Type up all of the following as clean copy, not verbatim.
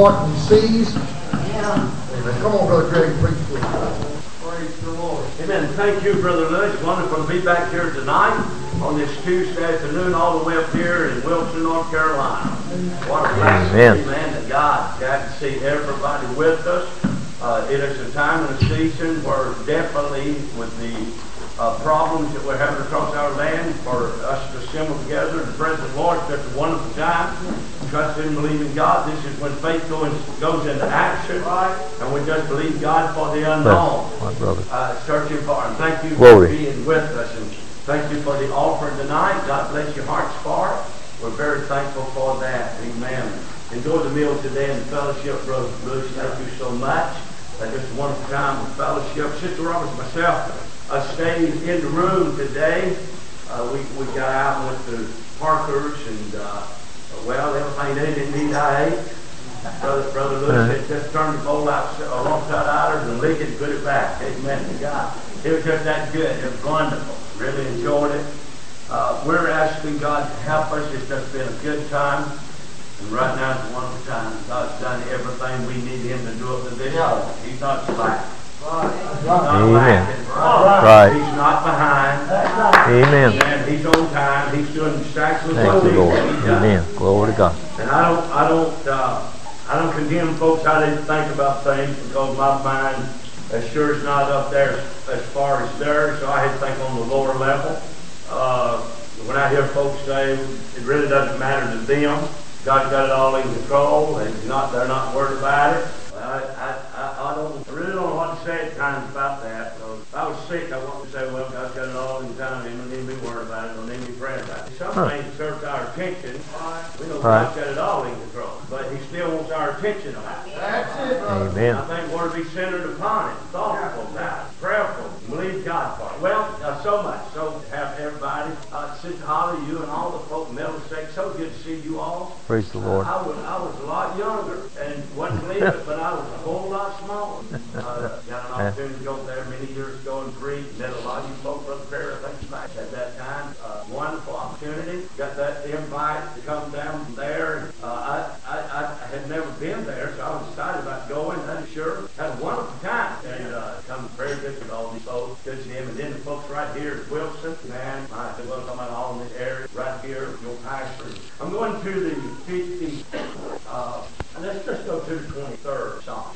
anoint and seize. Amen. Come on, Brother Greg, preach for us. Praise the Lord. Amen. Thank you, Brother Lewis. It's wonderful to be back here tonight on this Tuesday afternoon, all the way up here in Wilson, North Carolina. What a blessing, amen, that God got to see everybody with us. It is a time and a season where definitely with the problems that we're having across our land, for us to assemble together in the presence of the Lord, it's just a wonderful time. Trust and believe in God. This is when faith goes into action, and we just believe God for the unknown. Searching for Him. Thank you for being with us, and thank you for the offering tonight. God bless your hearts for it. We're very thankful for that. Amen. Enjoy the meal today in fellowship, Brother Bruce. Thank you so much. Just a wonderful time of fellowship. Sister Roberts and myself stayed in the room today. We got out and went to Parker's, and well, everything they didn't eat, I ate. Brother Lewis had just turned the bowl out alongside ours and licked it and put it back. Amen to God. It was just that good. It was wonderful. Really enjoyed it. We're asking God to help us. It's just been a good time. And right now it's a wonderful time. God's done everything we need Him to do up to this moment. He's not slack. He's not lacking. Right. He's not behind. Amen. And He's on time. He's doing exactly Thank what you, He's Lord. done. Amen. Glory to God. And I don't condemn folks how they think about things, because my mind sure is not up there as far as theirs. So I had to think on the lower level. When I hear folks say it really doesn't matter to them, God's got it all in control, and they're not worried about it. I really don't know what to say at times about that. So if I was sick, I want to say, well, God's got it all in time. He don't need to be worried about it. Don't need to be praying about it. Some things deserve our attention. We know God's got it all in control, but He still wants our attention on it. That's it, brother. Amen. I think we're to be centered upon it, thoughtful about it, prayerful, believe God for it. Well, so much. So to have everybody, Sister Holly, you and all the folk in Middlesex, so good to see you all. Praise the Lord. I was a lot younger and wasn't believing it, but I was a whole lot smaller. Got an opportunity to go there many years ago and preach. Met a lot of you folks, Brother Perry, I think back at that time. Wonderful opportunity. Got that invite to come down from there. I had never been there, so I was excited about going. I'm sure had a wonderful time, and come very good with all these folks. Good to see him, and then the folks right here at Wilson. Man, I said, well, come out all in this area right here, your pastor. I'm going to the 50. Let's just go to the 23rd Psalm.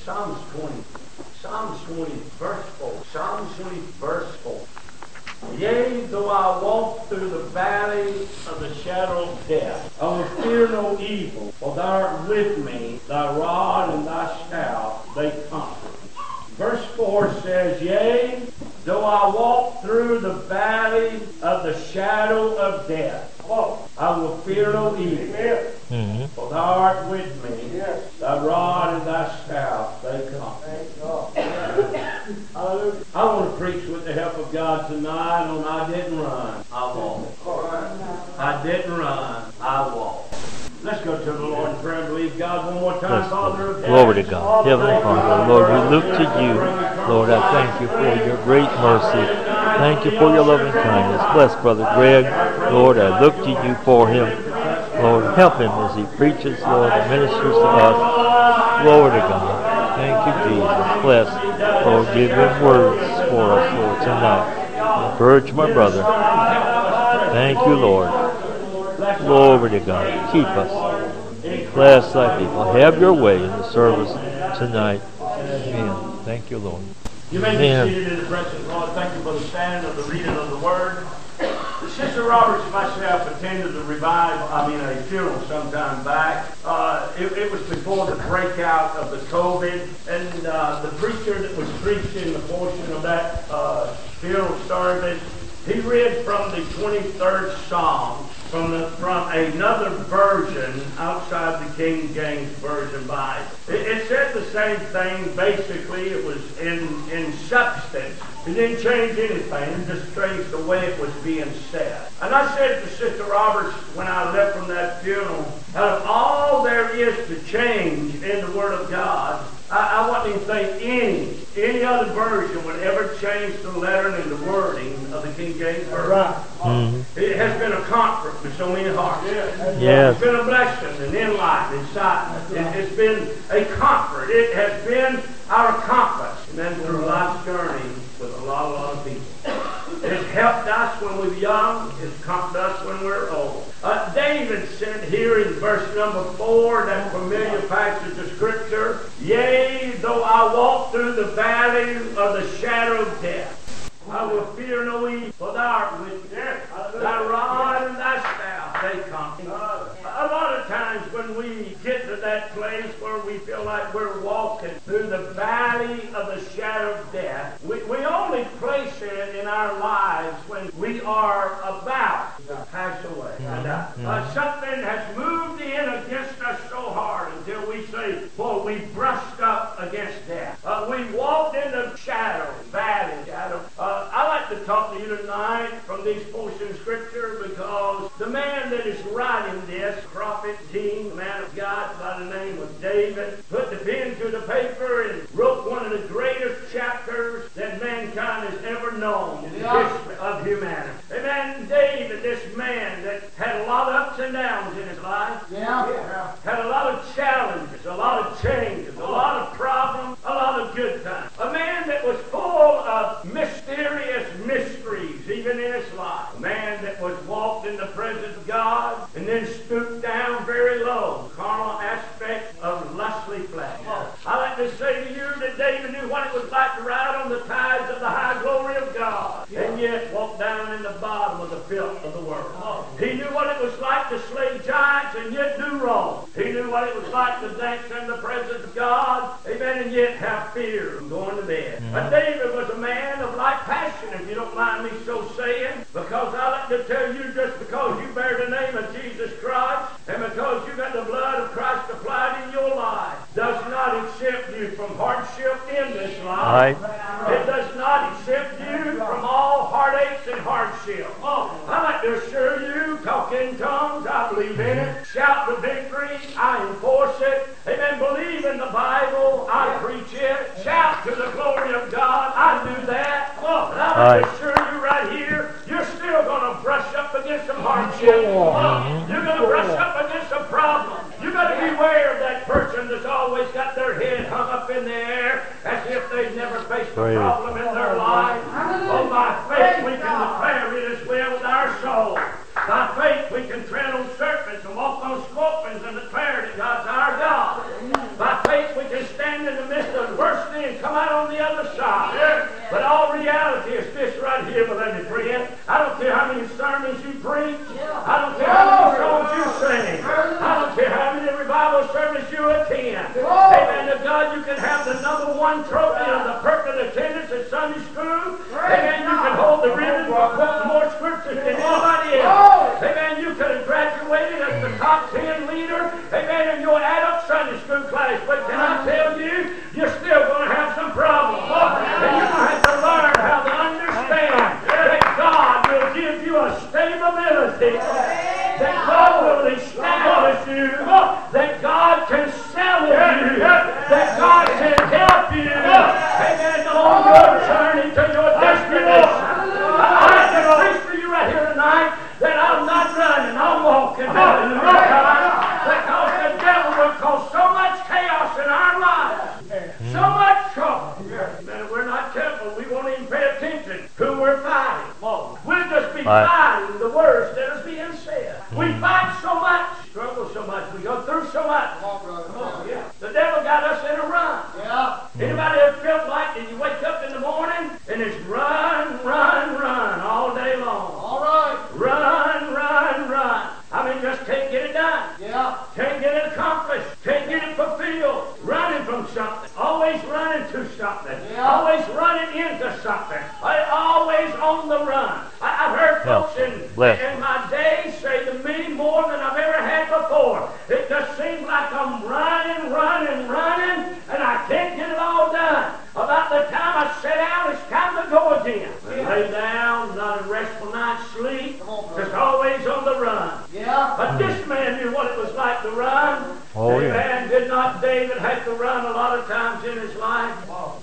Psalms 20, verse 4. Psalms 20, verse 4. Yea, though I walk through the valley of the shadow of death, I will fear no evil, for thou art with me, thy rod and thy staff, they comfort me. Verse 4 says, Yea, though I walk through the valley of the shadow of death, I will fear no evil, for thou art with me, thy rod and thy staff, they comfort me. I want to preach with the help of God tonight on I didn't run, I walked. I didn't run, I walked. Let's go to the Lord in prayer and believe God one more time, Father of heaven. Glory to God. Heavenly Father, Lord, we look to you. Lord, I thank you for your great mercy. Thank you for your loving kindness. Bless Brother Greg. Lord, I look to you for him. Lord, help him as he preaches, Lord, and ministers to us. Glory to God. Thank you, Jesus. Bless. Lord, give him words for us, Lord, tonight. Encourage my brother. Thank you, Lord. Glory to God. Keep us. Bless thy people. Have your way in the service tonight. Amen. Thank you, Lord. You may be seated in the presence of the Lord. Thank you for the standing of the reading of the Word. Sister Roberts and myself attended a funeral some time back. It was before the breakout of the COVID, and the preacher that was preaching the portion of that funeral service, he read from the 23rd Psalm from another version outside the King James Version Bible. It said the same thing. Basically, it was in substance. It didn't change anything. It just changed the way it was being said. And I said to Sister Roberts when I left from that funeral, out of all there is to change in the Word of God, I wouldn't even think any other version would ever change the lettering and the wording of the King James Version. Mhm. It has been a comfort to so many hearts. Yes. It's been a blessing and enlightenment, excitement. It's been a comfort. It has been our compass. And then through life's journey with a lot of people. It has helped us when we're young. It's comforted us when we're old. David said here in verse number 4, that familiar passage of Scripture, "Yea, though I walk through the valley of the shadow of death, I will fear no evil, for thou art with me. Thy rod and thy staff, they comfort me." A lot of times when we get to that place where we feel like we're walking through the valley of the shadow of death, we only place it in our lives when we are about to pass away. Something has moved in against us so hard until we say, boy, we brushed up against death. We walked in the shadow, valley shadow. I like to talk to you tonight from these portions of Scripture because the man that is writing this, prophet, king, man of God by the name of David, put the pen to the paper and wrote one of the greatest chapters that mankind has ever known in the history of humanity. Amen. David, this man that had a lot of ups and downs in his life, had a lot of challenges, a lot of changes, a lot of problems, a lot of good times. A man that was full of mysterious mysteries even in his life. A man that was walked in the presence of God and then stooped down very low, carnal aspects of lustly flesh. I like to say to you that David knew what it was like to ride on the tides of the high glory of God and yet walk down in the bottom of the filth of the world. He knew what it was like to slay giants and yet do wrong. He knew what it was like to dance in the presence of God, amen, and yet have fear of going to bed. But David was a man of like passion, if you don't mind me so saying, because I like to tell you, just because you bear the name of Jesus Christ and because you got the blood of Christ applied in your life does not exempt you from hardship in this life. It does not exempt you from all heartaches and hardship. I like to assure you, talk in tongues, I believe in it. Shout the victory, I enforce it. Amen. Believe in the Bible, I preach it. Shout to the glory of God, I do that. And I like to assure you right here, you're still going to brush up against some hardship. You're going to brush up against some problems. You've got to beware of that person that's always got their head hung up in the air as if they've never faced a problem in their life. Oh, by faith we can declare it as well with our soul. By faith we can tread on serpents and walk on scorpions and declare that God's our God. By faith we can stand in the midst of adversity and come out on the other side. But all reality is this right here, beloved friend. I don't care how many sermons you preach. I don't care how many songs you sing. I don't care how many revival services you attend. Amen. To God, you can have the #1 trophy of the perfect attendance at Sunday school. Amen. You can hold the ribbon for quoting more scriptures than anybody else. Amen. You could have graduated as the top 10 leader. Amen. In your adult Sunday school class. But can I tell you, you're still going to have some problems. And you're going to have to learn how to understand that God will give you a stability. That God will establish you. That God can settle you. That God can help you. Amen. On your journey to your destination. I can preach for you right here tonight that I'm not running, I'm walking. Because the devil will cause so much chaos in our lives. So much trouble. That we're not careful. We won't even pay attention who we're fighting. We'll just be fighting the words that are being said. We fight so much, struggle so much, we go through so much. The devil got us in a run. Anybody ever felt like that you wake up in the morning and it's run, run, run all day long? All right. Run, run, run. I mean, just can't get it done. Can't get it accomplished. Can't get it fulfilled. Running from something. Always running to something. Always running into something. Always on the run. I've heard folks in my day say to me more than I've ever had before. It just seems like I'm running, running, running, and I can't get it all done. About the time I sit down, it's time to go again. Lay down, not a restful night's sleep, just always on the run. But this man knew what it was like to run. Amen. Did not David have to run a lot of times in his life?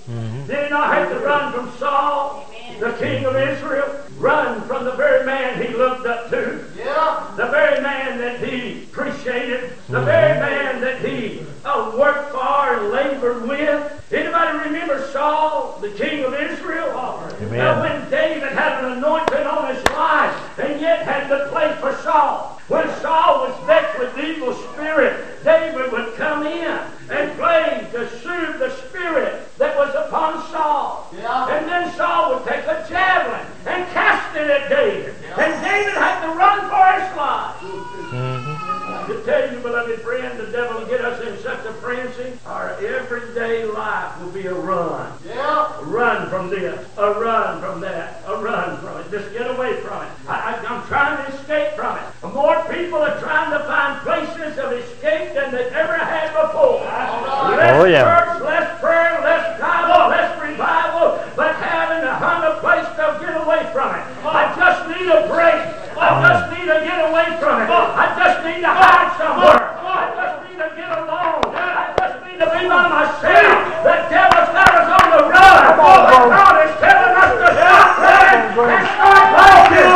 Did he not have to run from Saul, the king of Israel? Run from the very man he looked up to. Yeah. The very man that he appreciated. The very man that he worked for and labored with. Anybody remember Saul, the king of Israel? Amen. Now when David had an anointing on his life and yet had to play for Saul. When Saul was vexed with evil spirit, David would come in and play to soothe the spirit that was upon Saul. Yeah. And then Saul would take a javelin and cast it at David. And David had to run for his life. To tell you, beloved friend, the devil will get us in such a frenzy. Our everyday life will be a run. Yeah. A run from this, a run from that, a run from it. Just get away from it. I'm trying to escape from it. More people are trying to find places of escape than they've ever had before. Less church, less prayer, less Bible, less revival, but having a hunger place to get away from it. I just need a break. I just need to get away from it. I just need to hide somewhere. I just need to get alone. I just need to be by myself. The devil's got us on the run. But God is telling us to stop running and start walking.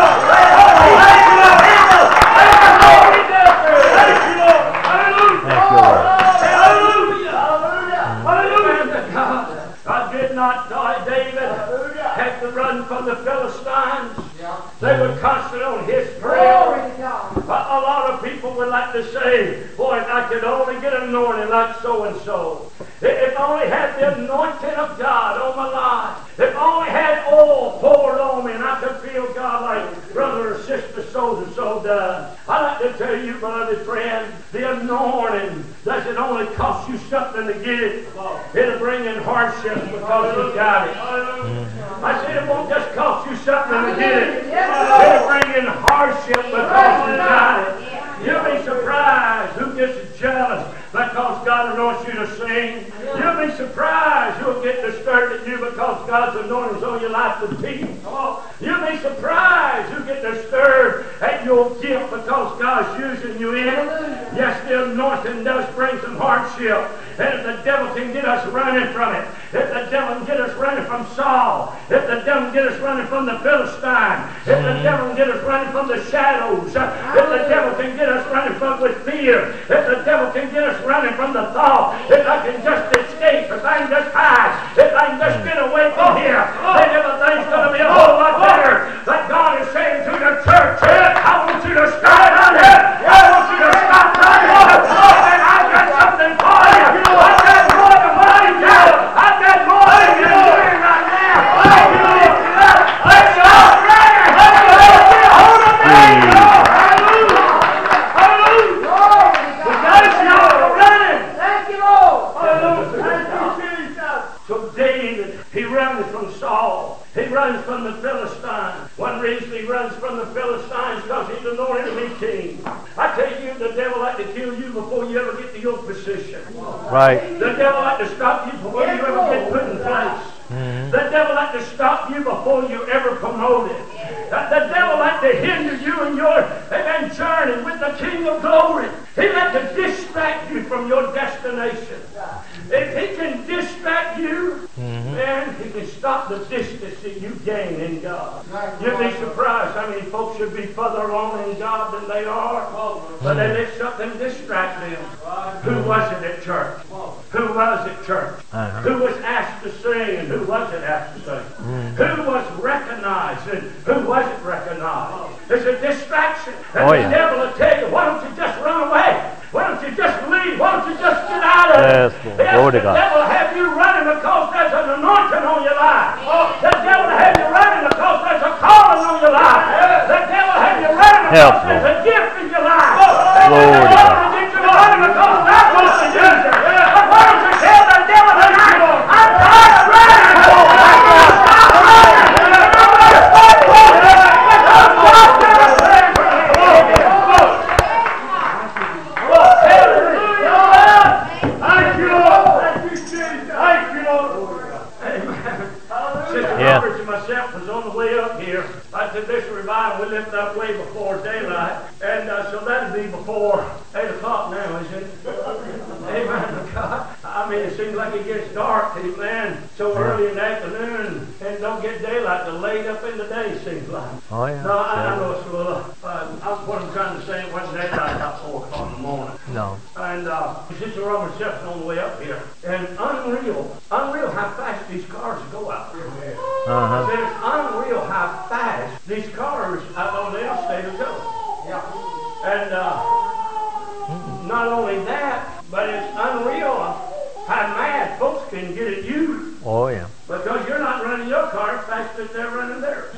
God did not die. David had to run from the Philistines. They were constant on his trail. A lot of people would like to say, boy, if I could only get an anointing like so-and-so. If I only had the anointing of God on my life. If I only had oil poured on me and I could feel God like brother or sister so-and-so does. I'd like to tell you, beloved friend, the anointing doesn't only cost you something to get it. It'll bring in hardships because you got it. I said it won't just cost you something to get it. It'll bring in hardship because you got it. You'll be surprised who gets jealous because God anoints you to sing. You'll be surprised who'll get disturbed at you because God's anointing's on your life to teach. You'll be surprised who'll get disturbed at your gift because God's using you in it. Yes, the anointing does bring some hardship. And if the devil can get us running from it, if the devil can get us running from Saul, if the devil can get us running from the Philistine, if the devil can get us running from the shadows, if the devil can get us running from with fear, if the devil can get us running from the thought, if I can just escape, if I can just hide, if I can just get away from here, then everything's going to be a whole lot better. But God is saying to the church, I want you to stop running. I want you to stop running. And I've got something for you. I've got more than what I got. I've got more than you're doing right now. Let's stop running. Hold on, hallelujah. Hallelujah. We got to stop running. Thank you, Lord. Hallelujah. So David, he runs from Saul. He runs from the Philistines. One reason he runs from the Philistines because he's anointed to be king. I tell you, the devil like to kill you before you ever get to your position. Right. The devil like to stop you before you ever get put in place. The devil like to stop you before you're ever promoted. The devil like to hinder you in your journey with the King of Glory. He like to distract you from your destination. If he can distract you, then he can stop the distance that you gain in God. You'd be surprised how many folks should be further along in God than they are, but they let something distract them. Who was it at church? Who was at church? Who was asked to sing and who wasn't asked to sing? Who was recognized and who wasn't recognized? It's a distraction. And the devil will tell you, why don't you just run away? Why don't you just leave? Why don't you just get out of it? Yes, Lord. The devil will have you running because there's an anointing on your life. The devil will have you running because there's a calling on your life. The devil will have you running because there's a gift in your life. The devil will get you running because God wants to use you. But why don't you tell the devil tonight, I'm tired of running. I'm going to stop running. And I'm going to start walking because God's going to save me. Roberts and myself was on the way up here to this revival. We left up way before daylight, and so that'd be before 8 o'clock now, isn't it? Amen to God. I mean, it seems like it gets dark. dark, amen, so early in the afternoon and don't get daylight till late up in the day, seems like. Oh, yeah. No, I know it's a little, what I'm trying to say, it wasn't daylight about 4 o'clock in the morning. No. And Sister Robert Jefferson on the way up here. And unreal how fast these cars go out there. Uh-huh. It's unreal how fast these cars out on the interstate will go. Yeah. And not only that, but it's unreal how mad folks can get at you. Oh, yeah. Because you're not running your car as fast as they're running theirs.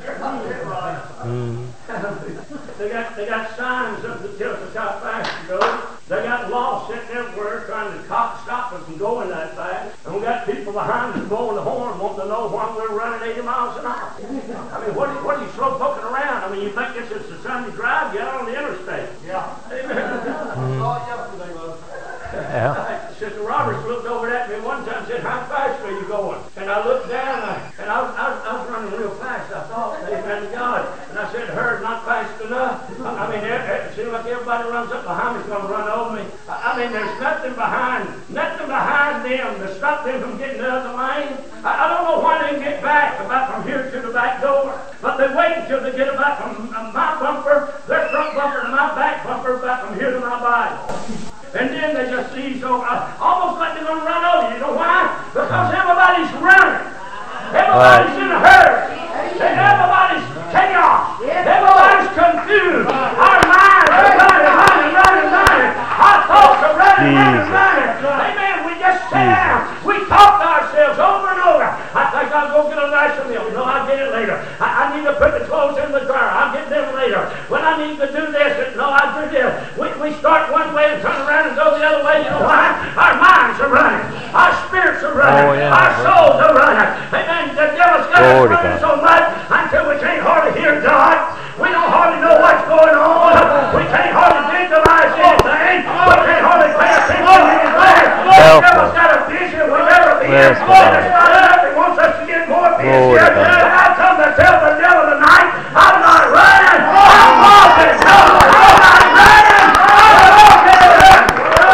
Mm. They got signs up that tells us how fast to go. They got laws sitting everywhere trying to stop us from going that fast. And we got people behind us blowing the horn wanting to know why we're running 80 miles an hour. I mean, what are you slow poking around? I mean, you think this is the Sunday drive? Get on the interstate. Yeah. Amen. Saw it yesterday, brother. Yeah. Sister Roberts looked over at me one time and said, how fast are you going? And I looked down and I was running real fast. I thought, amen to God. And I said to her, not fast enough. I mean, it seems like everybody runs up behind me is going to run over me. I mean, there's nothing behind them to stop them from getting the other lane. I don't know why they get back about from here to the back door. But they wait until they get about from my bumper, their front bumper to my back bumper, about from here to my Bible. And then they just see so almost like they're going to run over you. You know why? Because everybody's running. Everybody's in a hurry. And everybody's chaos. Everybody's confused. Our minds are running. Our thoughts are running. Amen. We just sit down. We talk to ourselves over and over. I think I'll go get a nice meal. No, I'll get it later. I need to put the clothes in the dryer. I'll get them later. When I need to do this, no, I'll do this. We start one way and turn around and go the other way. You know why? Our minds are running. Our spirits are running. Oh, yeah. Our souls are running. Amen. The devil's got us running so much until we can't hardly hear God. We don't hardly know what's going on. We can't hardly visualize anything. We can't hardly pay attention to anything. The devil's got a vision we've never been. And it's not enough. He wants us to get more busy. And I come to tell the devil tonight, I'm not running. I'm walking. I'm not running. I'm walking.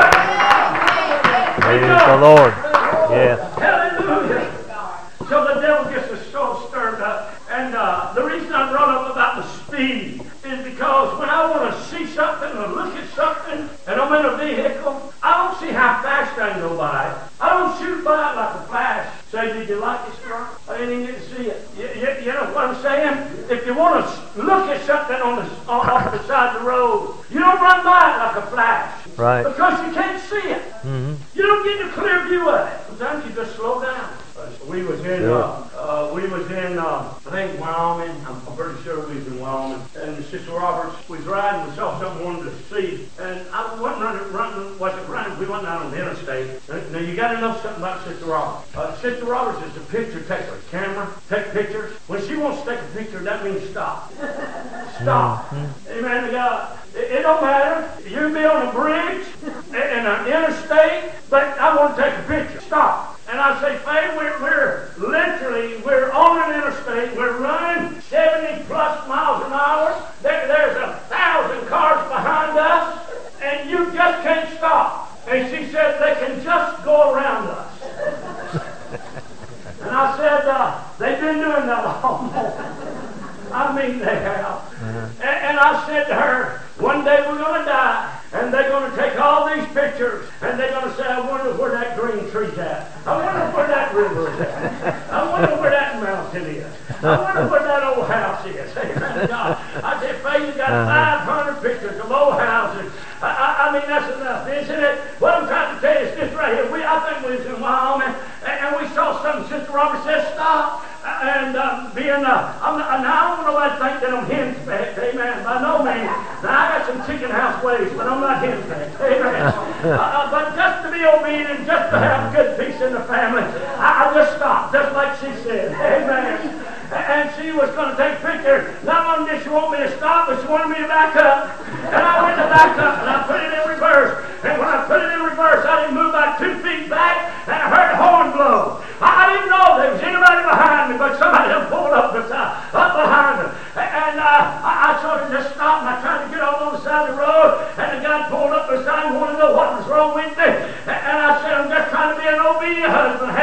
Praise the Lord. Yeah. Hallelujah. So the devil gets us so stirred up. And the reason I brought up about the speed is because when I want to see something or look at something and I'm in a vehicle, I don't see how fast I can go by. I don't shoot by it like a flash. Say, did you like it, sir? I didn't even get to see it. You know what I'm saying? If you want to look at something off the side of the road, you don't run by it like a flash. Right. Because you can't see it. Mm-hmm. You don't get a clear view of it. Sometimes you just slow down. We was in, I think Wyoming. I'm pretty sure we was in Wyoming. And Sister Roberts was riding. We saw something we wanted to see. And I wasn't running. We wasn't out on the interstate. Now you got to know something about Sister Roberts. Sister Roberts is a picture taker. Camera, take pictures. When she wants to take a picture, that means stop. Stop. Mm-hmm. Amen to God. It don't matter. You can be on a bridge in an interstate, but I want to take a picture. Stop. And I say, Faye, we're on an interstate. We're running 70 plus miles an hour. There's 1,000 cars behind us, and you just can't stop. And she said, they can just go around us. And I said, they've been doing that all morning. I mean, they have. Mm-hmm. And I said to her, one day we're going to die. And they're going to take all these pictures, and they're going to say, I wonder where that green tree's at. I wonder where that river is at. I wonder where that mountain is. I wonder where that old house is. Amen, God. I said, Faye, you got 500 pictures of old houses. I mean, that's enough, isn't it? What I'm trying to tell you is this right here. I think we was in Wyoming, and we saw something. Sister Robert said, stop. And I don't want nobody to think that I'm henpecked, amen, by no means. Now, I got some chicken house ways, but I'm not henpecked, amen. But just to be obedient, just to have good peace in the family, I just stopped, just like she said, amen. And she was going to take a picture. Not only did she want me to stop, but she wanted me to back up. And I went to back up, and I put it in reverse. And when I put it in reverse, I didn't move about 2 feet back, and I heard the horn blow. I didn't know there was anybody behind me, but somebody had pulled up behind her. And I sort of just stopped, and I tried to get on the side of the road, and the guy pulled up beside me, wanted to know what was wrong with me. And I said, I'm just trying to be an obedient husband.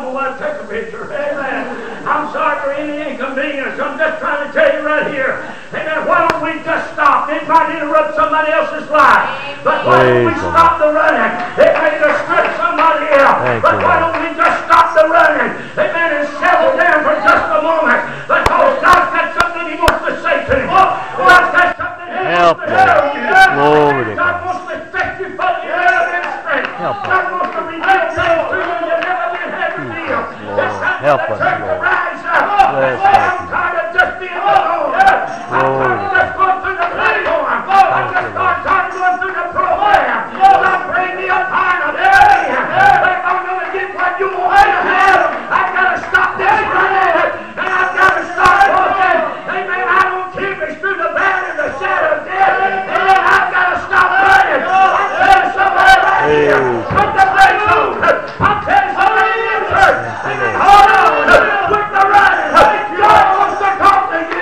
my wife take a picture. Amen. I'm sorry for any inconvenience. I'm just trying to tell you right here. Amen. Why don't we just stop? It might interrupt somebody else's life. But why don't we stop the running? It may disturb somebody else. But why don't we just stop the running? Amen. And settle down for just a moment. Because God's got something He wants to say to you. God's got something He wants to tell you. God wants to affect you for the ministry. God wants to reveal things to you you never been had to feel. It's time for the church to rise up. I'm tired of just being alone. I'm tired of just going through the platform. I'm just tired of going through the program. God bring me a part of it. If I'm going to get what you want me to have, I've got to stop this running. And I've got to stop walking. Amen. I don't care if it's through the valley of the shadow of death. Amen. I've got to stop running. I'm telling somebody right here. Put the brakes on. I'm telling somebody in the church. Amen. Hold on. Quit the running. God wants to talk to you.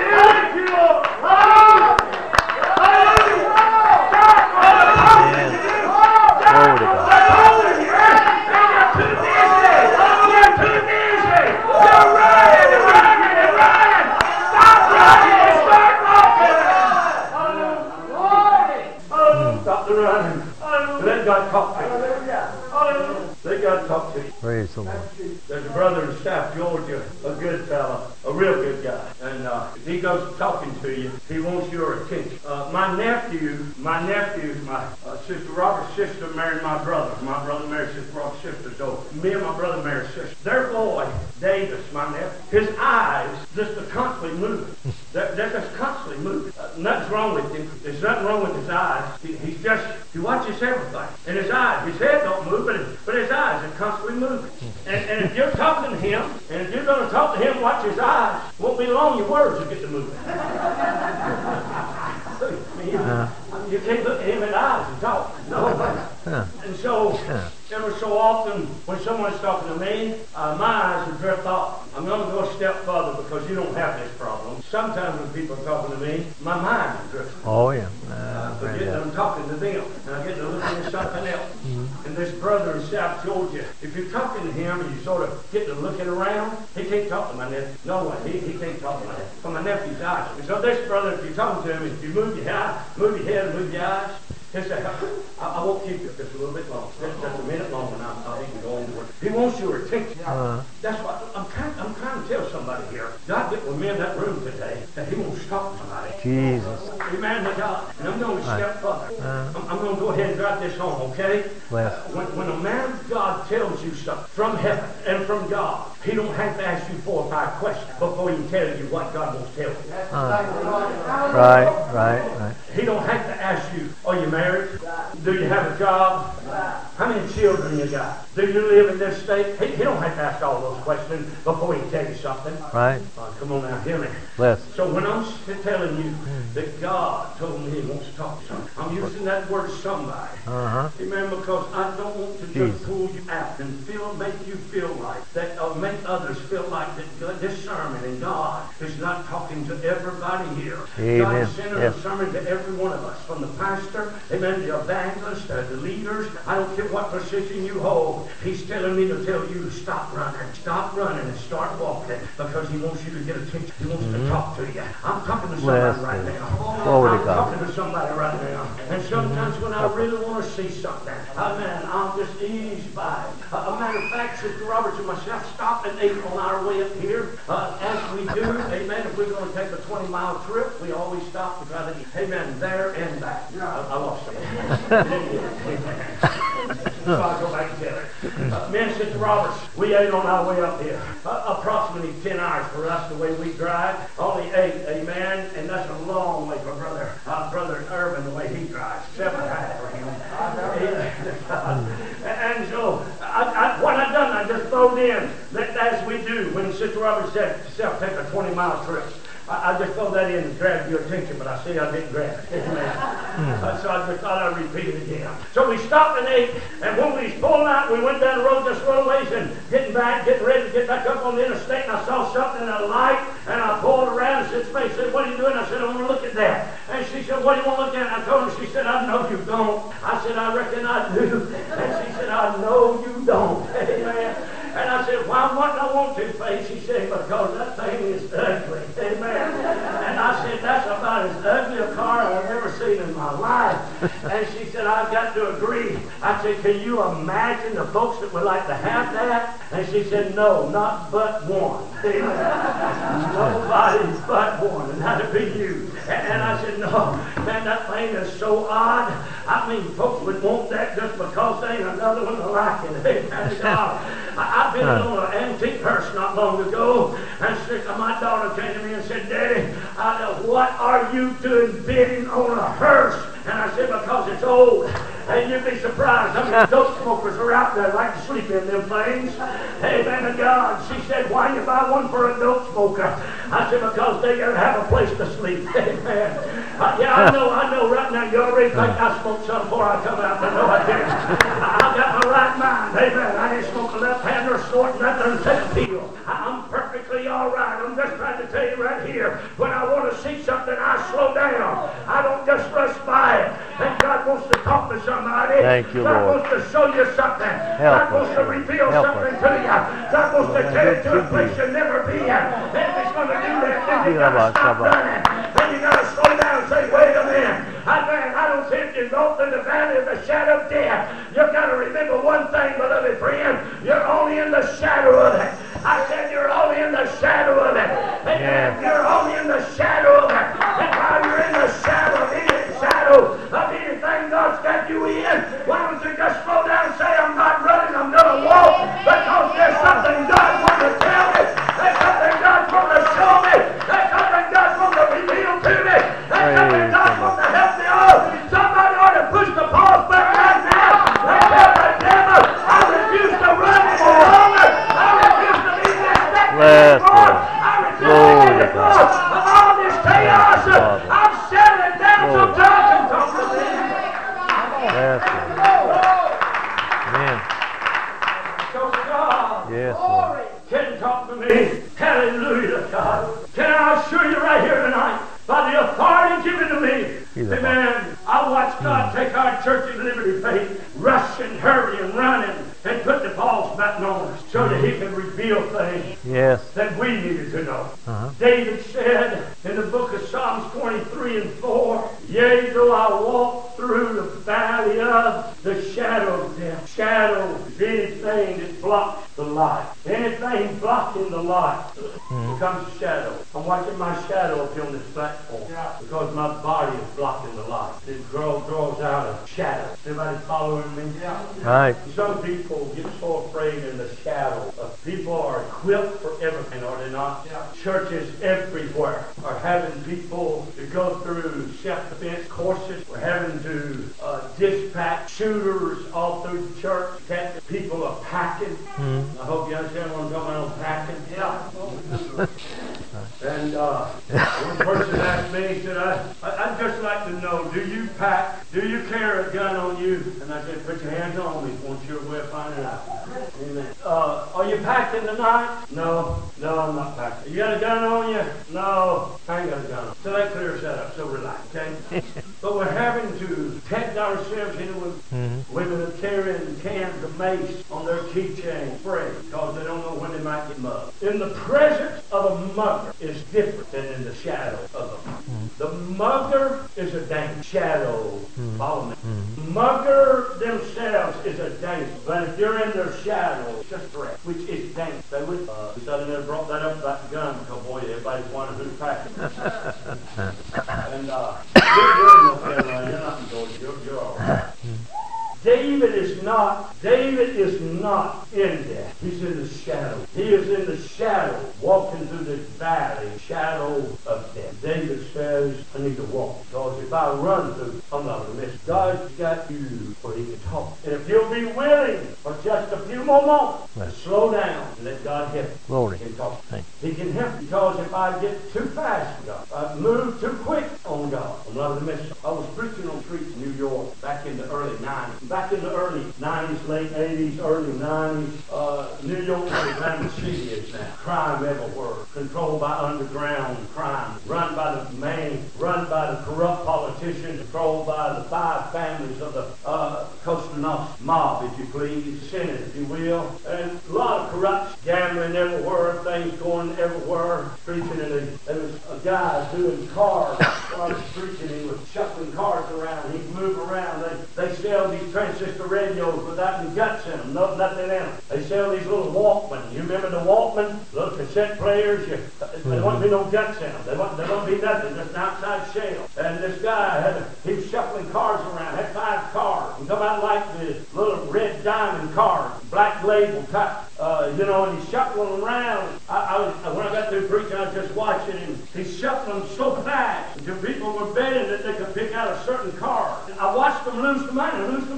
Let God talk to you. Let God talk to you. Praise the Lord. There's a brother in South Georgia, a good fella, a real good guy. And if he goes talking to you, he wants your attention. My nephew, my Sister Robert's sister married my brother. My brother married Sister Robert's sister. So me and my brother married sister. Their boy, Davis, my nephew, his eyes just are constantly moving. They're just constantly moving. Nothing's wrong with him. There's nothing wrong with his eyes. He watches everything. And his eyes, his head don't move, but his eyes are constantly moving. And if you're talking to him, and if you're going to talk to him, watch his eyes. Won't be long, your words will get to moving. You can't look at him in the eyes and talk. No. And so, every so often, when someone's talking to me, my eyes will drift off. I'm going to go a step further because you don't have this problem. Sometimes when people are talking to me, my mind will drift. Oh, yeah. Forget that I'm talking to them, and I get to looking at something else. And this brother in South Georgia, if you're talking to him and you sort of get to looking around, he can't talk to my nephew. No way, he can't talk to my nephew. From my nephew's eyes. And so this brother, if you're talking to him, if you move your head and move your eyes, he'll say, I won't keep you just a little bit longer. Just a minute longer, and I'll even go on to work. He wants your attention. That's what I'm trying to tell somebody here. God get with me in that room today that He wants to talk to somebody. Jesus. Amen to God. And I'm going to step further. I'm going to go ahead and drive this home, okay? When a man of God tells you something from heaven and from God, he don't have to ask you 4 or 5 questions before he can tell you what God wants to tell you. Right. He don't have to ask you, are you married? Do you have a job? How many children you got? Do you live in this state? He don't have to ask all those questions before he can tell you something. Right. Come on now, hear me. Bless. So when I'm telling you that God told me He wants to talk to somebody, I'm using that word somebody. Amen, because I don't want to just pull you out and make you feel like that, or make others feel like that this sermon and God is not talking to everybody here. Amen. God is sending a sermon to every one of us, from the pastor, amen, the evangelist, the leaders. I don't care what position you hold. He's telling me to tell you to stop running and start walking, because He wants you to get attention. He wants to talk to you. I'm talking to somebody right now. I'm talking to somebody right now. And sometimes when I really want to see something, amen, I'll just ease by. A matter of fact, Sister Roberts and myself stopped and ate on our way up here. As we do, amen, if we're going to take a 20-mile trip, we always stop to try to eat. Amen, there and back. I lost something. So I'll go back and tell it. Me and Sister Roberts, we ate on our way up here. Approximately 10 hours for us the way we drive. Only 8, amen, and that's a long way for Brother Urban the way he drives. 7 hours for him. And so what I done, I just throwed in that as we do when Sister Roberts said herself take a 20-mile trip. I just throw that in and grab your attention, but I see I didn't grab it. So I just thought I'd repeat it again. So we stopped and ate, and when we was pulling out, we went down the road just a little ways and getting ready to get back up on the interstate, and I saw something in a light, and I pulled around, and Sister Faye said, what are you doing? I said, I want to look at that. And she said, what do you want to look at? And I told her, she said, I know you don't. I said, I reckon I do. And she said, I know you don't. Amen. And I said, why wouldn't I want to, Faith? She said, because that thing is ugly. Amen. And I said, that's about as ugly a car I've ever seen in my life. And she said, I've got to agree. I said, can you imagine the folks that would like to have that? And she said, no, not but one. Amen. Nobody but one, and that'd be you. And I said, no, man, that thing is so odd. I mean, folks would want that just because there ain't another one like it. Amen. I've been on an antique hearse not long ago, and my daughter came to me and said, Daddy, what are you doing bidding on a hearse? And I said, because it's old. And you'd be surprised how many dope smokers are out there like to sleep in them things. Amen to God. She said, why you buy one for a dope smoker? I said, because they gotta have a place to sleep. Amen. Yeah, I know right now you already think I smoked some before I come out, but no, I didn't. I got my right mind. Amen. I didn't smoke a left hand or snort nothing or take a pill. I'm perfectly all right. I'm just trying to tell you right here, when I want to see something, I slow down. I don't just rush by it. And God wants to talk to somebody. Thank you, God Lord. wants to show you something. God wants to reveal something to you. God wants to carry you to a place you'll never be at. And if He's going to do that, then you got to stop running. Then you got to slow down and say, wait a minute. I don't see if you go through the valley of the shadow of death. You've got to remember one thing, beloved friend. You're only in the shadow of it. I said you're only in the shadow of it. Amen. You're only in the shadow of it. And while you're in the shadow of anything God's got you in, why don't you just slow down and say, I'm not running, I'm going to walk, because there's something God wants to tell me. There's something God wants to show me. There's something God wants to reveal to me. There's something God wants to help me on. Somebody ought to push the pause button right now and tell the devil, I refuse to run any longer. I refuse to be this anymore. I refuse to be anymore of all this chaos. I'm settling down so God can talk to me. Yes, Lord. Amen. So God Yes, Lord. can talk to me. Hallelujah, God. Can I assure you right here tonight, by the authority given to me, amen, I watched God take our church in Liberty Faith, rush and hurry and running, and put the pause button on us so that He can reveal things that we needed to know. David said in the book of Psalms 23:4, yea, though I walk through the valley of the shadow of death. Shadow is anything that blocks the light. Anything blocking the light becomes a shadow. I'm watching my shadow up here on this platform because my body is blocking the light. It draws out a shadow. Everybody following me? Right. Some people get so afraid in the shadow. People are equipped for everything, are they not? Churches everywhere are having people to go through self-defense courses. We're having to dispatch shooters all through the church. People are packing. I hope you understand what I'm talking about, packing. And one person asked me, he said, I'd just like to know, do you pack? Do you carry a gun on you? And I said, put your hands on me. Won't you way of finding out? Amen. Are you packing tonight? No, I'm not packing. You got a gun on you? No, I ain't got a gun on. So that clears that up. So relax, okay? But we're having to protect ourselves here with women are carrying cans of mace on their keychain, spray, because they don't know when they might get mugged. In the presence of a mugger is different than in the shadow of a mugger. The mugger is a danger. Shadow, follow me. Mugger themselves is a danger, but if you're in their shadow, it's a threat, which is dangerous. They would, suddenly they brought that up about the gun, because boy, everybody's wondering who's packing. And you're in North Carolina, you're not in Georgia, you're all right. David is not in death. He's in the shadow. He is in the shadow, walking through the valley, shadow of death. David says, I need to walk, because if I run through, I'm not going to miss. God's got you where He can talk. And if you'll be willing for just a few more moments to slow down and let God help you, Glory. He can talk. He can help you, because if I get too fast, God, I move too quick on God. I'm not going to miss it. I was preaching on streets in New York back in the early 90s. Back in the early 90s, late 80s, early 90s, New York was the kind of city is now. Crime everywhere. Controlled by underground crime. Run by the corrupt politicians. Controlled by the 5 families of the Costa Nostra mob, if you please. Senate, if you will. And a lot of corruption. Gambling everywhere. Things going everywhere. Preaching in there was a guy doing cars. While I was preaching, he was shuffling cars around. He'd move around. They sell these transistor radios without any guts in them. Nothing in them. They sell these little Walkman. You remember the Walkman? Little cassette players. There won't be no guts in them. There won't be nothing. Just an outside shell. And this guy he was shuffling cars around. Had 5 cars. He come out like the little red diamond cars, black label type. And he's shuffling them around. When I got through preaching, I was just watching him. He's shuffling them so fast until people were betting that they could pick out a certain car. I watched them lose the money.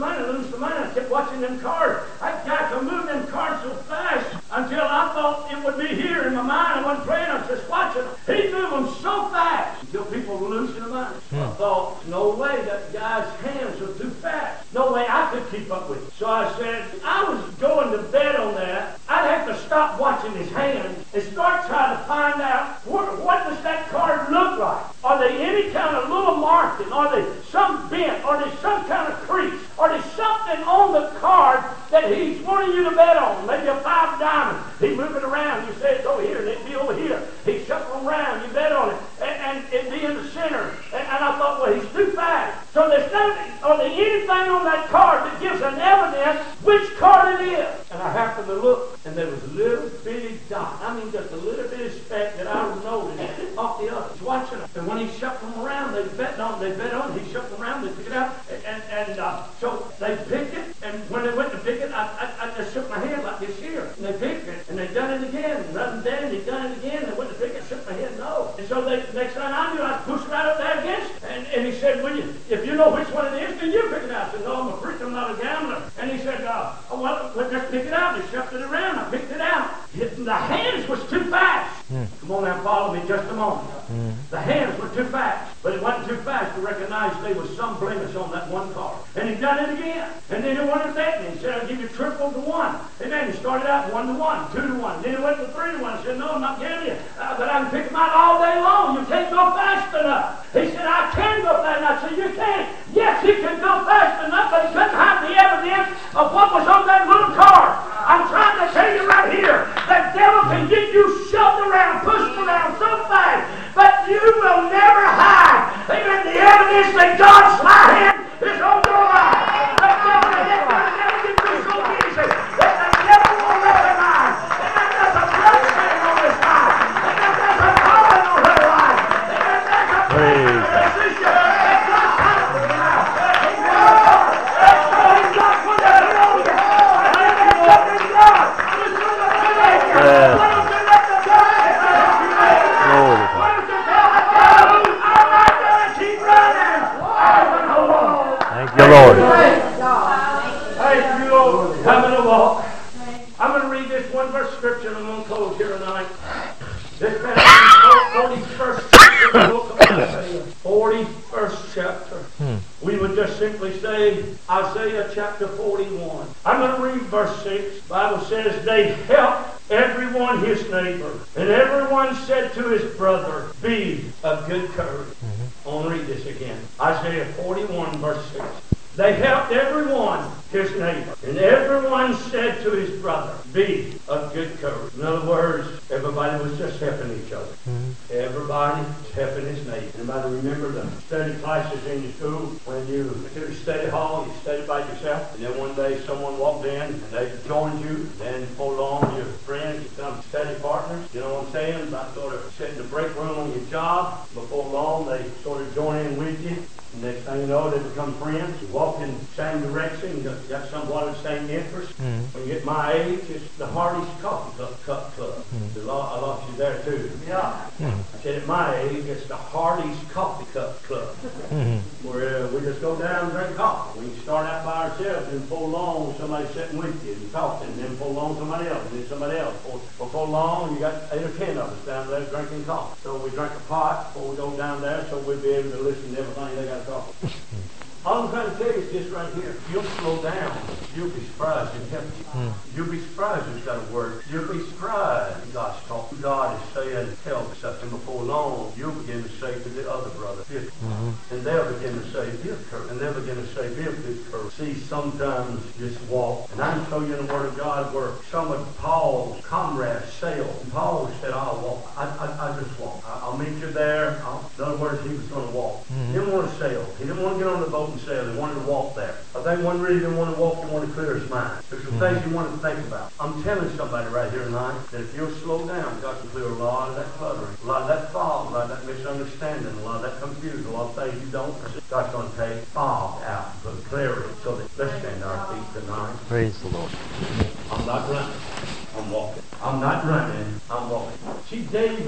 I kept watching them cars. That guy could move them cars so fast until I thought it would be here in my mind. I wasn't praying, I was just watching them. He'd move them so fast until people were losing their money. I thought, no way, that guy's hands are too fast. No way I could keep up with it. So I said, I was going to bet on that. I'd have to stop watching his hands and start trying to find out what does that card look like. Are they any kind of little marking? Are they some bent? Are they some kind of crease? Are there something on the card that he's wanting you to bet on? Maybe a 5 diamond. He'd move it around. You say it's over here and it'd be over here. He'd shuffle around. You bet on it. And it'd be in the center. And I thought, well, he's too fast. So there's nothing, or there anything on that card that gives an evidence which card it is. And I happened to look, and there was a little bitty dot. I mean, just a little bitty speck that I noticed off the others. Watching them. And when he shuffled them around, they bet on it. He shuffled them around, they pick it out. So they picked it, and when they went to pick it, I just shook my head like this here. And they picked it, and they done it again. Nothing there, and they done it again. They went to pick it, shook my head, no. And so next thing I knew, I pushed right up there against it. And he said, will you, if you know which one it is, then you pick it out. I said, no, I'm a preacher, I'm not a gambler. And he said, well, just pick it out. He shuffled it around. I picked it out. The hands was too fast. Come on now, follow me just a moment. The hands were too fast. But it wasn't too fast to recognize there was some blemish on that one card. And he done it again. And then he wanted to bet me. He said, I'll give you triple to 1. And then he started out 1 to 1, 2 to 1. Then he went to 3 to 1. I said, no, I'm not giving you. But I can pick them out all day long. You can't go fast enough. He said, I can go fast enough. I said, you can't. Yes, he can go fast enough, but he couldn't have the evidence of what was on that little card. I'm trying to tell you right here, the devil can get you shoved around, pushed around so fast, but you will never hide. Amen. The evidence that God's my hand is on your life. The devil will never get you so easy that the devil won't recognize. Amen. There's a bloodstain on this life. Amen. There's a calling on her life. Amen. There's a prayer position. And God's happening now. That's all he's got for the glory. Amen. That's something God. Thank you, Lord. Thank you, Lord. Having a walk. I'm going to read this one verse of scripture and I'm going to close here tonight. This passage, 41st chapter of the book of Isaiah. 41st chapter. We would just simply say Isaiah chapter 41. I'm going to read verse 6. The Bible says, they helped everyone his neighbor, and everyone said to his brother, be of good courage. I want to read this again. Isaiah 41 verse 6. They helped everyone his neighbor, and everyone said to his brother, be of good courage. In other words, everybody was just helping each other. Everybody was helping his neighbor. Anybody remember the study classes in your school? When you went to the study hall, you studied by yourself, and then one day someone walked in and they joined you. Then before long, your friends become study partners. You know what I'm saying? About sort of sitting in the break room on your job. Before long, they sort of join in with you. Next thing you know, they become friends. You walk in the same direction. You got somewhat of the same interest. When you get my age, it's the Hardy's Coffee Cup Club. I lost you there too. Yeah. I said at my age, it's the Hardy's Coffee Cup Club. Where we just go down and drink coffee. We start out by ourselves, and before long, somebody sitting with you and talking, and then before long, somebody else, and then somebody else. Before long, you got 8 or 10 of us down there drinking coffee. So we drink a pot before we go down there, so we'll be able to listen to everything they got to talk about. All I'm trying to tell you is just right here. You'll slow down. You'll be surprised in heaven. You'll be surprised who's got a word. You'll be surprised God's talking. God is saying, tell me something. Before long, you'll begin to say to the other brother, and they'll begin to say, Bill Curry. And they'll begin to say, Bill Curry. See, sometimes just walk. And I can show you in the Word of God where some of Paul's comrades sailed. And Paul said, I'll walk. I just walk. I'll meet you there. In other words, he was going to walk. He didn't want to sail. He didn't want to get on the boat and sail. He wanted to walk there. I think one reason he didn't want to walk, he wanted to clear his mind. There's some things he wanted to think about. I'm telling somebody right here tonight that if you'll slow down, God can clear a lot of that cluttering, a lot of that fog, a lot of that misunderstanding, a lot of that confusion, a lot of things you don't see. God's going to take fog out and put clarity so that let's stand to our feet tonight. Praise the Lord. I'm not running. I'm walking. I'm not running. I'm walking. See,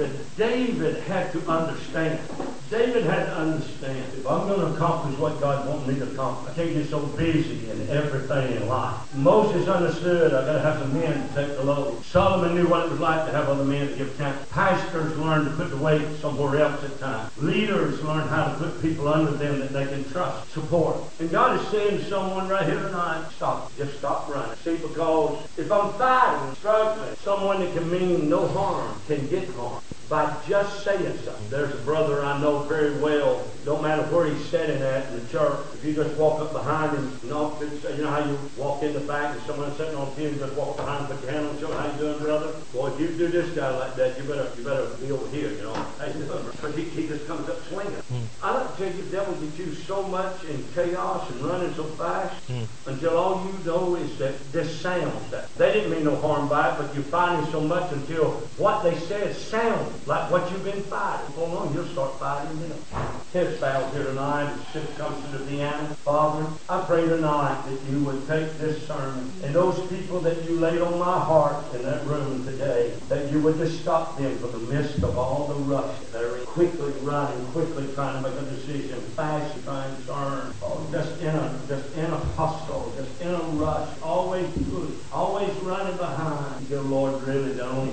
David had to understand. David had to understand. If I'm going to accomplish what God wants me to accomplish, I can't get so busy in everything in life. Moses understood I've got to have some men to take the load. Solomon knew what it was like to have other men to give counsel. Pastors learned to put the weight somewhere else at times. Leaders learn how to put people under them that they can trust, support. And God is saying to someone right here tonight, stop. Just stop running. See, because if I'm fighting, struggling, someone that can mean no harm can get harm by just saying something. There's a brother I know very well. Don't matter where he's sitting at in the church. If you just walk up behind him, you know how you walk in the back and someone's sitting on the pew, you just walk behind and put your hand on the shoulder. How you doing, brother? Well, if you do this guy like that, you better be over here, you know. How you doing? But he just comes up swinging. I like to tell you, the devil gets you so much in chaos and running so fast until all you know is that this sounds that. They didn't mean no harm by it, but you find him so much until what they said sounds like what you've been fighting. Before long, you'll start fighting them. Heads bowed here tonight and sit comes to the piano. Father, I pray tonight that you would take this sermon and those people that you laid on my heart in that room today, that you would just stop them from the midst of all the rush. They're quickly running, quickly trying to make a decision, fast trying to turn, just in a hustle, just in a rush, always push, always running behind. Dear Lord, really don't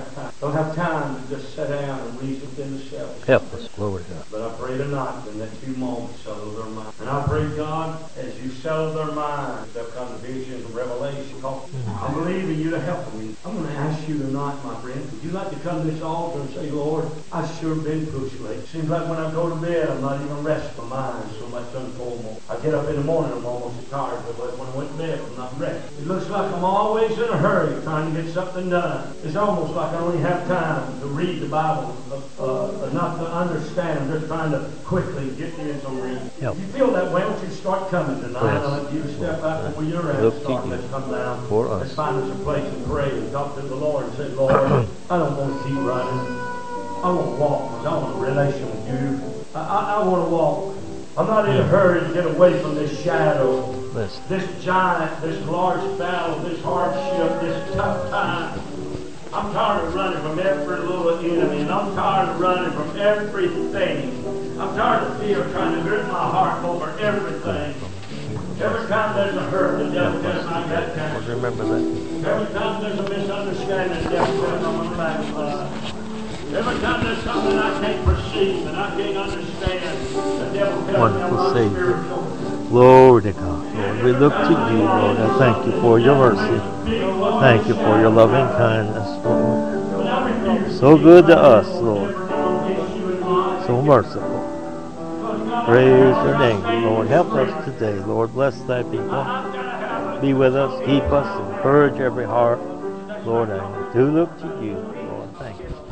have time to just sit down and reason within themselves. Help us, glory to God. But I pray tonight in that few moments settle their mind. And I pray, God, as you settle their minds, they'll come to visions and revelation. I believe in you to help them. I'm going to ask you tonight, my friend, would you like to come to this altar and say, Lord, I've sure been pushed late. Seems like when I go to bed, I'm not even resting my mind. So much unfold. I get up in the morning, I'm almost as tired as I was when I went to bed. I'm not resting. It looks like I'm always in a hurry trying to get something done. It's almost like I only have time to read the Bible enough to understand. I'm just trying to quickly get in some reading. If you feel that way, won't you start coming tonight? I'll let you step out where you're at. Let's come down. Let's find us a place and pray and talk to the Lord and say, Lord, I don't want to keep running. I want to walk because I want a relation with you. I want to walk. I'm not in a hurry to get away from this shadow, this giant, this large battle, this hardship, this tough time. I'm tired of running from every little enemy, and I'm tired of running from everything. I'm tired of fear trying to grip my heart over everything. Every time there's a hurt, the devil tells me I got cancer. Remember that. Every time there's a misunderstanding, the devil tells me I'm going to backslide. Every time there's something I can't perceive and I can't understand, the devil tells me I'm unspiritual. Glory to God, Lord. We look to you, Lord. I thank you for your mercy. Thank you for your loving kindness, Lord. So good to us, Lord. So merciful. Praise your name, Lord. Help us today, Lord. Bless thy people. Be with us. Keep us. Encourage every heart. Lord, I do look to you.